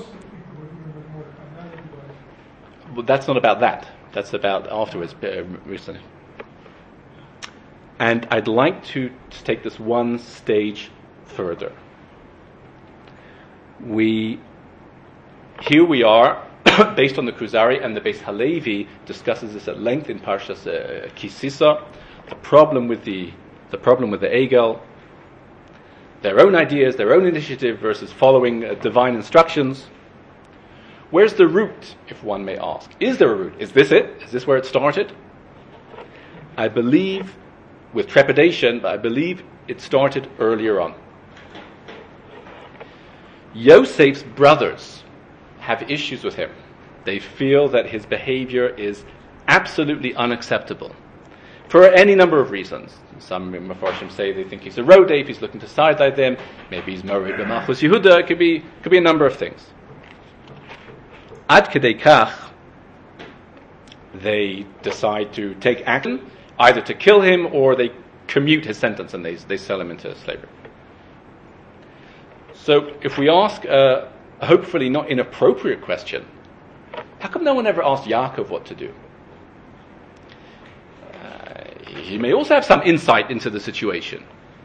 Well, that's not about that. That's about afterwards, uh, recently. And I'd like to, to take this one stage further. We, here we are, based on the Kuzari, and the Beis Halevi discusses this at length in Parshas uh, Kisisa. The problem with the the problem with the Egel, their own ideas, their own initiative versus following uh, divine instructions. Where's the root, if one may ask? Is there a root? Is this it? Is this where it started? I believe, with trepidation, but I believe it started earlier on. Yosef's brothers have issues with him. They feel that his behavior is absolutely unacceptable for any number of reasons. Some Mefarshim say they think he's a rodef, he's looking to sidelight them, maybe he's married b'malchus Yehuda, it could be, could be a number of things. Ad kedei kach, they decide to take action, either to kill him or they commute his sentence and they, they sell him into slavery. So if we ask a hopefully not inappropriate question, how come no one ever asked Yaakov what to do? Uh, he may also have some insight into the situation.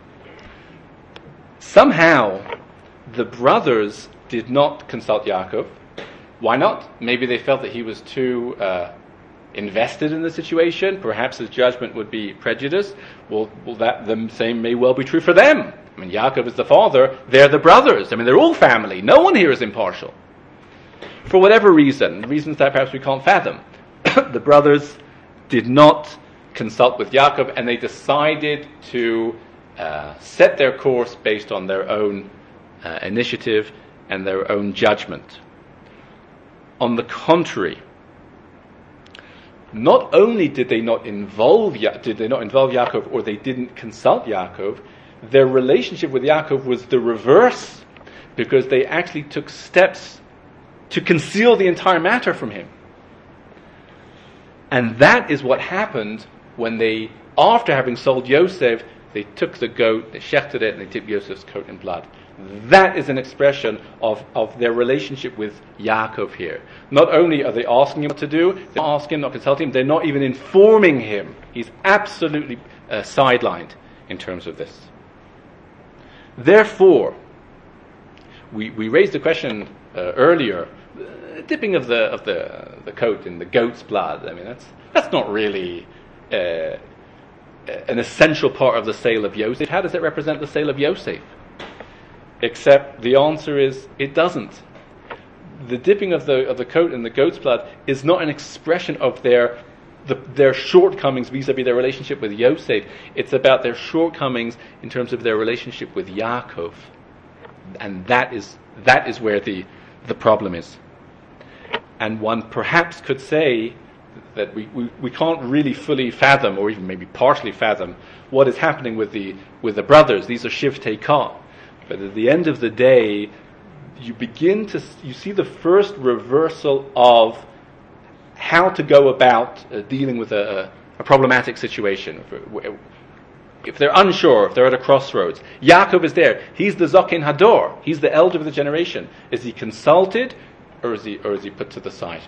Somehow, the brothers did not consult Yaakov. Why not? Maybe they felt that he was too uh, invested in the situation. Perhaps his judgment would be prejudiced. Well, well, that the same may well be true for them. I mean, Yaakov is the father, they're the brothers. I mean, they're all family. No one here is impartial. For whatever reason, reasons that perhaps we can't fathom, the brothers did not consult with Yaakov, and they decided to uh, set their course based on their own uh, initiative and their own judgment. On the contrary, not only did they not involve Ya- did they not involve Yaakov, or they didn't consult Yaakov, their relationship with Yaakov was the reverse, because they actually took steps to conceal the entire matter from him. And that is what happened when they, after having sold Yosef, they took the goat, they shechted it, and they dipped Yosef's coat in blood. That is an expression of, of their relationship with Yaakov here. Not only are they asking him what to do, they're not asking him, not consulting him, they're not even informing him. He's absolutely uh, sidelined in terms of this. Therefore, we, we raised the question uh, earlier, the dipping of the of the the coat in the goat's blood. I mean, that's that's not really uh, an essential part of the sale of Yosef. How does it represent the sale of Yosef? Except the answer is it doesn't. The dipping of the of the coat in the goat's blood is not an expression of their the, their shortcomings vis-a-vis their relationship with Yosef. It's about their shortcomings in terms of their relationship with Yaakov, and that is that is where the the problem is. And one perhaps could say that we, we, we can't really fully fathom, or even maybe partially fathom, what is happening with the with the brothers. These are Shivtei Ka. But at the end of the day, you begin to you see the first reversal of how to go about uh, dealing with a, a problematic situation. If they're unsure, if they're at a crossroads, Yaakov is there. He's the Zokin Hador. He's the elder of the generation. Is he consulted, or is he or is he put to the side?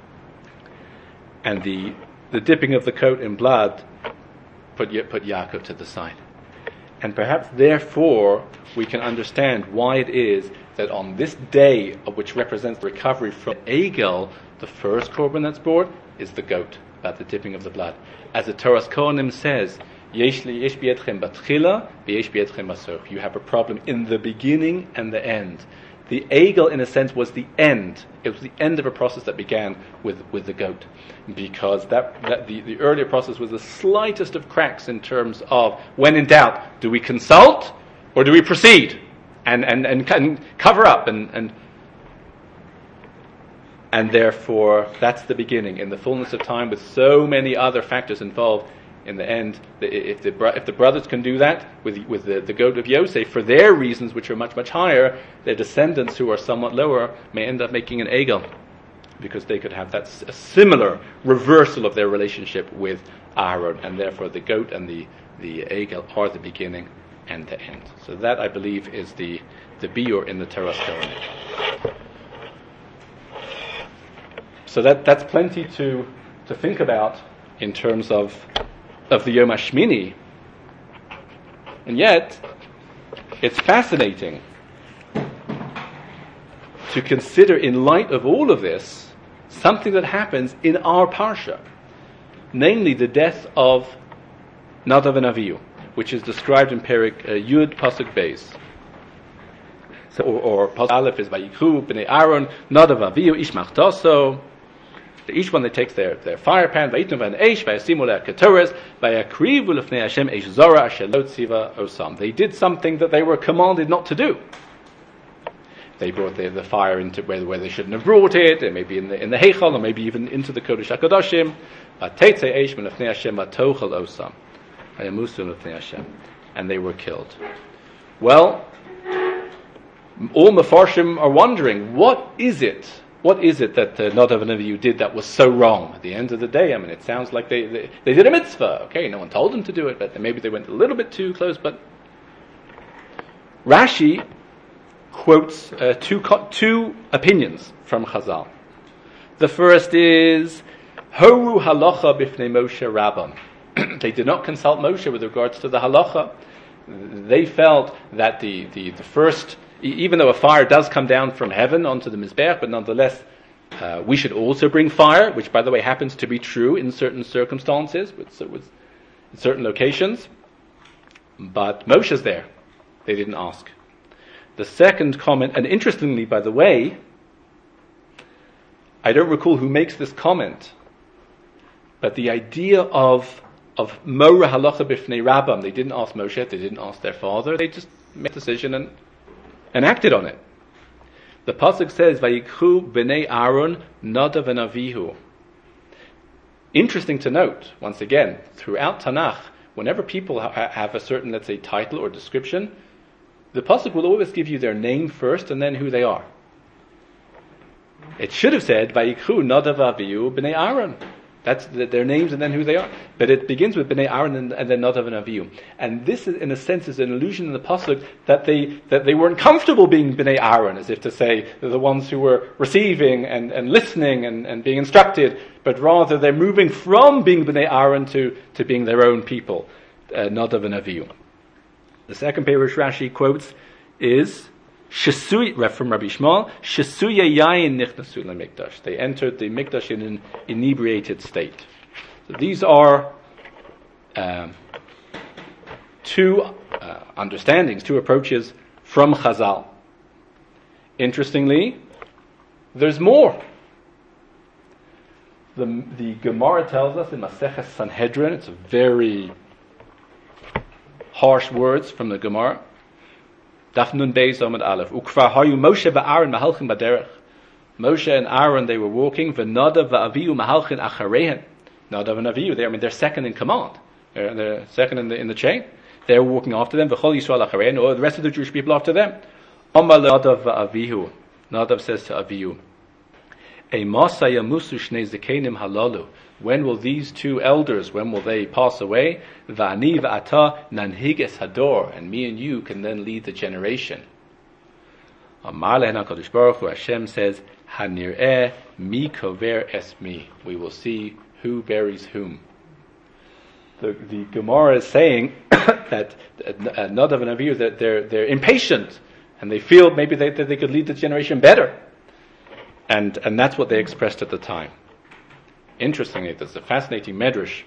And the the dipping of the coat in blood put put Yaakov to the side. And perhaps therefore we can understand why it is that on this day, of which represents the recovery from Egel, the first korban that's brought is the goat, about the dipping of the blood. As the Toras Kohanim says, Yesh yesh bi'etchem batchila, v'yesh bi'etchem basoch. You have a problem in the beginning and the end. The Egel, in a sense, was the end. It was the end of a process that began with, with the goat. Because that, that the, the earlier process was the slightest of cracks in terms of, when in doubt, do we consult or do we proceed? And and, and, and cover up and, and and therefore that's the beginning. In the fullness of time, with so many other factors involved, in the end, if the if the brothers can do that with with the, the goat of Yosef for their reasons, which are much much higher, their descendants who are somewhat lower may end up making an egel, because they could have that a similar reversal of their relationship with Aaron, and therefore the goat and the the egel are the beginning and the end. So that, I believe, is the the biur in the Toras Kohanim. So that that's plenty to to think about in terms of. of the Yom HaShmini. And yet, it's fascinating to consider, in light of all of this, something that happens in our Parsha, namely the death of Nadav and Avihu, which is described in Perek uh, Yud Pasuk Beis. So, or, or Pasuk Aleph is Vayikhu Bnei Aaron Nadav Avihu Ish Machtaso. Each one that takes their, their fire pan, vayitnu v'neish, vayasimu le'akatoras, vayakrivu l'fnei Hashem eish zora asher lo tziva osam. They did something that they were commanded not to do. They brought the, the fire into where, where they shouldn't have brought it, and maybe in the in the heichal, or maybe even into the kodesh hakadoshim. V'teitze eish l'fnei Hashem v'tochel osam. Vayamusu l'fnei Hashem, and they were killed. Well, all Mefarshim are wondering, what is it? What is it that uh, Nadav and Avihu did that was so wrong? At the end of the day, I mean, it sounds like they, they they did a mitzvah. Okay, no one told them to do it, but maybe they went a little bit too close. But Rashi quotes uh, two co- two opinions from Chazal. The first is Horu halacha bifnei Moshe Rabbam. They did not consult Moshe with regards to the halacha. They felt that the the, the first. Even though a fire does come down from heaven onto the Mizbeach, but nonetheless, uh, we should also bring fire, which, by the way, happens to be true in certain circumstances, with, with certain locations. But Moshe's there. They didn't ask. The second comment, and interestingly, by the way, I don't recall who makes this comment, but the idea of of Mora halacha bifnei Rabbam, they didn't ask Moshe, they didn't ask their father, they just made a decision and and acted on it. The pasuk says, "Vayikhu b'nei Aaron Nadav and Avihu." Interesting to note, once again, throughout Tanakh, whenever people ha- have a certain, let's say, title or description, the pasuk will always give you their name first and then who they are. It should have said, "Vayikhu Nadav Avihu b'nei Aaron." That's the, their names and then who they are. But it begins with Bnei Aaron and, and then Nadav and Avihu. And this, is, in a sense, is an allusion in the pasuk that they that they weren't comfortable being Bnei Aaron, as if to say they're the ones who were receiving and, and listening and, and being instructed, but rather they're moving from being Bnei Aaron to, to being their own people, uh, Nadav and Avihu. The second Perush Rashi quotes is Shesui, from Rabbi Shmuel, Shesuya yayin nichnasu lemikdash. They entered the mikdash in an inebriated state. So these are um, two uh, understandings, two approaches from Chazal. Interestingly, there's more. The, the Gemara tells us in Maseches Sanhedrin, it's a very harsh words from the Gemara. Daf Nun Beis Amud Aleph. Ukvar hayu Moshe va'Aaron mahalchim baderech. Moshe and Aaron, they were walking. V'Nadav va'Avihu mahalchin acharehen. Nadav and Avihu, they, I mean, they're second in command. They're, they're second in the in the chain. They're walking after them. V'chol Yisrael acharehen, or the rest of the Jewish people after them. Amar Nadav va'Avihu. Nadav says to Avihu, Eimasa yamusu shnei zekenim halalu. When will these two elders, when will they pass away? Va'ani va'ata nanhiges hador, and me and you can then lead the generation. Amar lehen HaKadosh Baruch Hu, Hashem says, Hanir'eh mi kover es mi. We will see who buries whom. The, the Gemara is saying that uh, Nadav and Avihu, that they're they're impatient, and they feel maybe they, that they could lead the generation better, and and that's what they expressed at the time. Interestingly, there's a fascinating medrash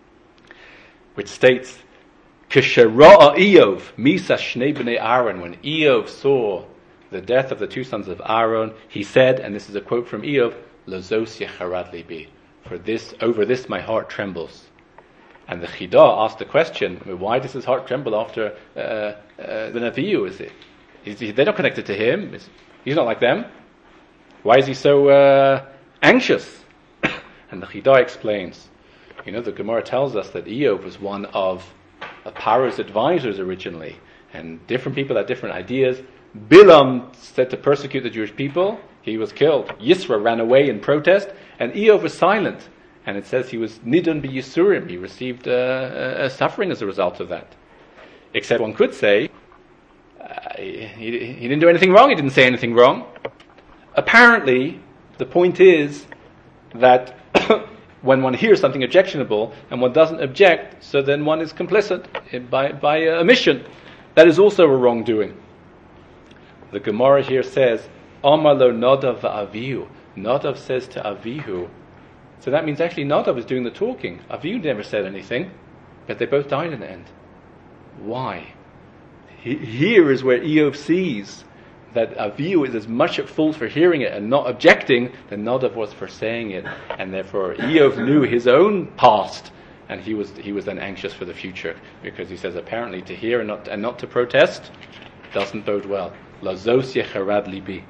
which states, "Kishara'a Eov misa shnei bnei Aaron." When Eov saw the death of the two sons of Aaron, he said, and this is a quote from Eov, "Lazos yecharad libi." For this, over this, my heart trembles. And the Chidah asked the question: why does his heart tremble after uh, uh, the Naviyu? Is it? Is he, they're not connected to him. Is, he's not like them. Why is he so uh, anxious? And the Chidah explains, you know, the Gemara tells us that Eov was one of Paro's advisors originally, and different people had different ideas. Bilam said to persecute the Jewish people, he was killed. Yisra ran away in protest, and Eov was silent. And it says he was nidun b'yisurim, he received uh, a suffering as a result of that. Except one could say, uh, he, he didn't do anything wrong, he didn't say anything wrong. Apparently, the point is that when one hears something objectionable and one doesn't object, so then one is complicit by by omission. That is also a wrongdoing. The Gemara here says, Amar lo Nadav va'Avihu. Nadav says to Avihu. So that means actually Nadav was doing the talking. Avihu never said anything, but they both died in the end. Why? He, here is where Eov sees that Avihu is as much at fault for hearing it and not objecting than Nadav was for saying it, and therefore Eov knew his own past, and he was he was then anxious for the future, because he says apparently to hear and not and not to protest doesn't bode well. Lazos yecharad libi.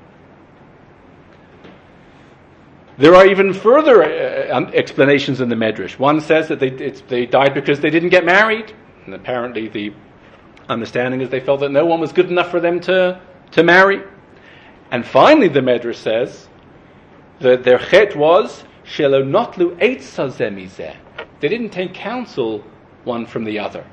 There are even further uh, explanations in the Medrash. One says that they it's, they died because they didn't get married, and apparently the understanding is they felt that no one was good enough for them to. to marry. And finally the Medrash says that their chet was shelo notlu eitza zeh mizeh. They didn't take counsel one from the other.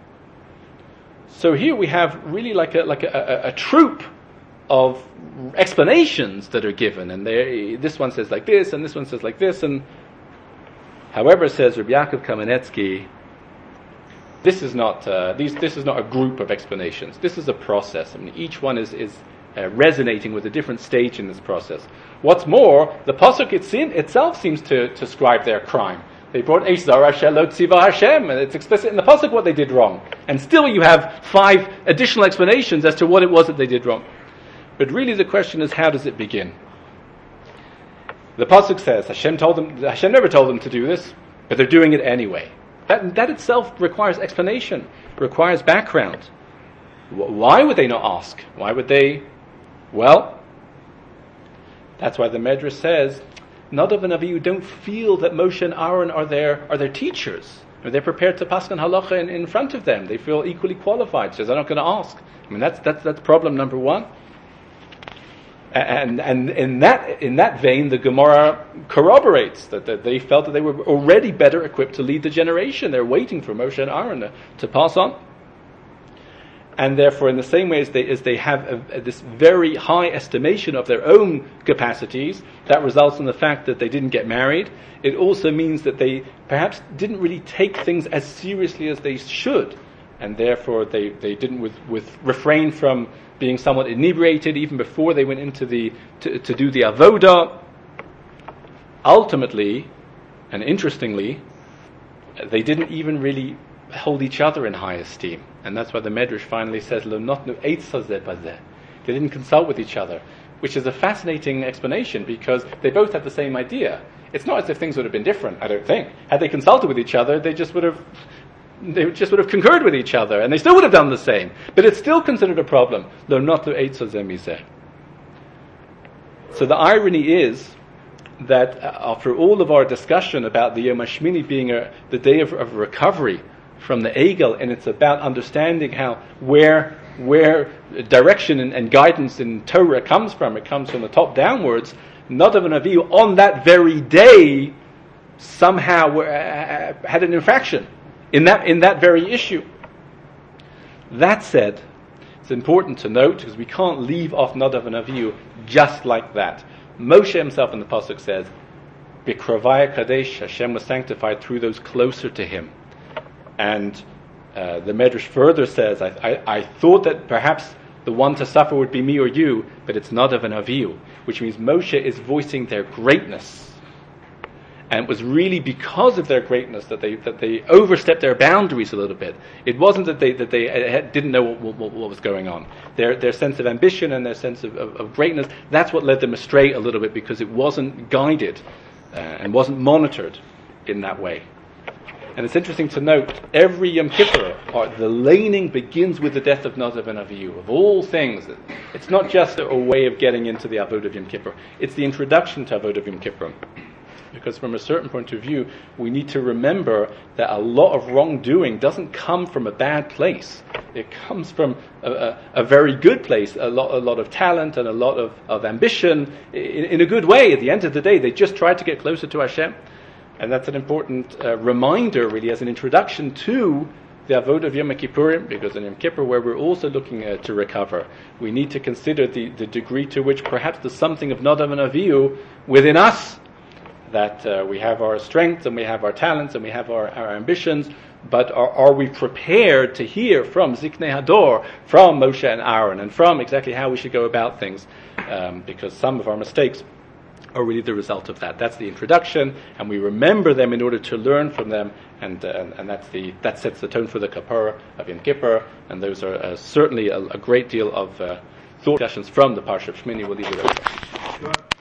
So here we have really like a like a, a, a troop of explanations that are given, and they, this one says like this, and this one says like this, and however, says Rabbi Yaakov Kamenetsky, This is not uh, these. This is not a group of explanations. This is a process. I mean, each one is is uh, resonating with a different stage in this process. What's more, the pasuk itself seems to, to describe their crime. They brought Eish Zara Shelo Tziva Hashem, and it's explicit in the pasuk what they did wrong. And still, you have five additional explanations as to what it was that they did wrong. But really, the question is, how does it begin? The pasuk says Hashem told them. Hashem never told them to do this, but they're doing it anyway. That, that itself requires explanation, requires background. Why would they not ask? Why would they? Well, That's why the Medrash says, Nadav and Avihu don't feel that Moshe and Aaron are their, are their teachers. Or they're prepared to paskan halacha in, in front of them. They feel equally qualified. Says, I'm not going to ask. I mean, that's, that's, that's problem number one. And, and in that, in that vein, the Gemara corroborates that, that they felt that they were already better equipped to lead the generation. They're waiting for Moshe and Aaron to, to pass on. And therefore, in the same way as they, as they have a, a, this very high estimation of their own capacities, that results in the fact that they didn't get married. It also means that they perhaps didn't really take things as seriously as they should. And therefore, they, they didn't with, with refrain from being somewhat inebriated even before they went into the, to, to do the avodah. Ultimately, and interestingly, they didn't even really hold each other in high esteem. And that's why the Medrash finally says, Lo notnu eitzah zeh bazeh. They didn't consult with each other, which is a fascinating explanation because they both had the same idea. It's not as if things would have been different, I don't think. Had they consulted with each other, they just would have they just would have concurred with each other, and they still would have done the same. But it's still considered a problem. Lo notnu eitzah zeh mizeh. So the irony is that after all of our discussion about the Yom HaShmini being a, the day of, of recovery from the Egel, and it's about understanding how where where direction and, and guidance in Torah comes from. It comes from the top downwards. Nadav and Avihu on that very day somehow were, uh, had an infraction in that in that very issue. That said, it's important to note because we can't leave off Nadav and Avihu just like that. Moshe himself in the pasuk says, "B'krovaya kadesh," Hashem was sanctified through those closer to Him. And uh, the Medrash further says, I, I, I thought that perhaps the one to suffer would be me or you, but it's Nadav and Avihu, which means Moshe is voicing their greatness. And it was really because of their greatness that they that they overstepped their boundaries a little bit. It wasn't that they that they had, didn't know what, what, what was going on. Their their sense of ambition and their sense of, of, of greatness, that's what led them astray a little bit because it wasn't guided uh, and wasn't monitored in that way. And it's interesting to note, every Yom Kippur, or the laning begins with the death of Nadav and Avihu. Of all things, it's not just a, a way of getting into the Avodah of Yom Kippur. It's the introduction to Avodah of Yom Kippur. Because from a certain point of view, we need to remember that a lot of wrongdoing doesn't come from a bad place. It comes from a, a, a very good place, a lot, a lot of talent and a lot of, of ambition, in, in a good way. At the end of the day, they just tried to get closer to Hashem. And that's an important uh, reminder, really, as an introduction to the Avodah of Yom Kippurim, because in Yom Kippur, where we're also looking uh, to recover, we need to consider the, the degree to which perhaps there's something of Nadav and Avihu within us, that uh, we have our strengths and we have our talents and we have our, our ambitions, but are, are we prepared to hear from Ziknei Hador, from Moshe and Aaron, and from exactly how we should go about things, um, because some of our mistakes are really the result of that. That's the introduction, and we remember them in order to learn from them, and uh, and, and that's the that sets the tone for the Kapara of Yom Kippur, and those are uh, certainly a, a great deal of uh, thought discussions from the Parsha of Shmini. We'll leave it there.